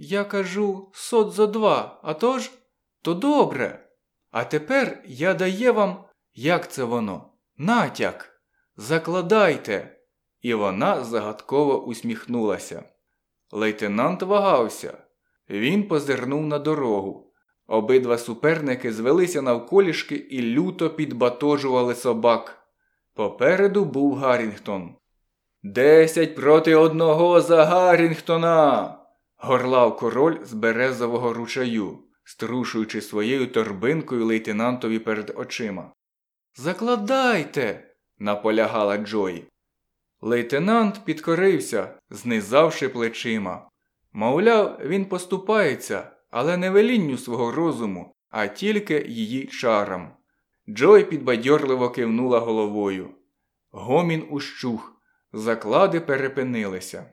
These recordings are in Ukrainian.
Я кажу, сот зо 2, а то ж? То добре. А тепер я дає вам, як це воно, натяк. Закладайте. І вона загадково усміхнулася. Лейтенант вагався. Він позирнув на дорогу. Обидва суперники звелися навколішки і люто підбатожували собак. Попереду був Гаррінгтон. 10 проти 1 за Гаррінгтона! Горлав король з березового ручаю, струшуючи своєю торбинкою лейтенантові перед очима. «Закладайте!» – наполягала Джої. Лейтенант підкорився, знизавши плечима. Мовляв, він поступається, але не велінню свого розуму, а тільки її чарам. Джой підбадьорливо кивнула головою. Гомін ущух, заклади перепинилися.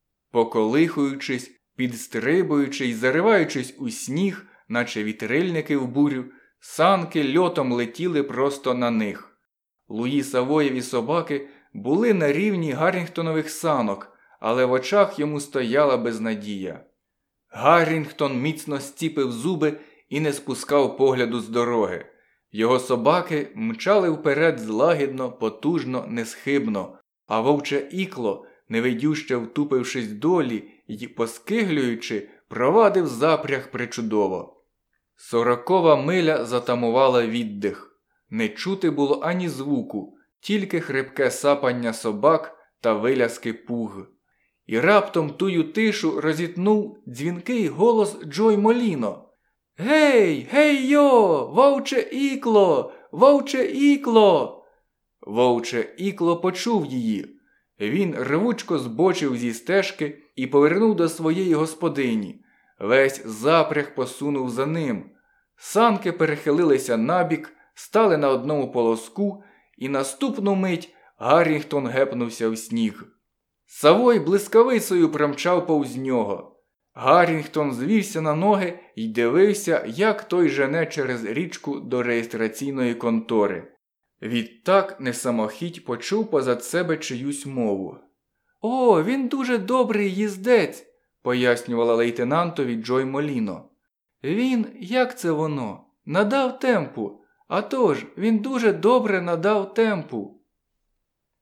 Поколихуючись, підстрибуючи й зариваючись у сніг, наче вітрильники в бурю, санки льотом летіли просто на них. Луї Савоєві собаки були на рівні Гаррінгтонових санок, але в очах йому стояла безнадія. Гаррінгтон міцно зціпив зуби і не спускав погляду з дороги. Його собаки мчали вперед злагідно, потужно, несхибно, а вовче ікло, невидюще втупившись долі й поскиглюючи, провадив запряг причудово. 40-ва миля затамувала віддих. Не чути було ані звуку, тільки хрипке сапання собак та виляски пуг. І раптом тую тишу розітнув дзвінкий голос Джой Моліно. «Гей, гей-йо! Вовче ікло! Вовче ікло!» Вовче ікло почув її. Він рвучко збочив зі стежки і повернув до своєї господині. Весь запряг посунув за ним. Санки перехилилися набік, стали на одному полоску, і наступну мить Гаррінгтон гепнувся в сніг. Савой блискавицею промчав повз нього. Гаррінгтон звівся на ноги й дивився, як той жене через річку до реєстраційної контори. Відтак несамохіть почув позад себе чиюсь мову. «О, він дуже добрий їздець», – пояснювала лейтенантові Джой Моліно. «Він, як це воно, надав темпу, а тож, він дуже добре надав темпу».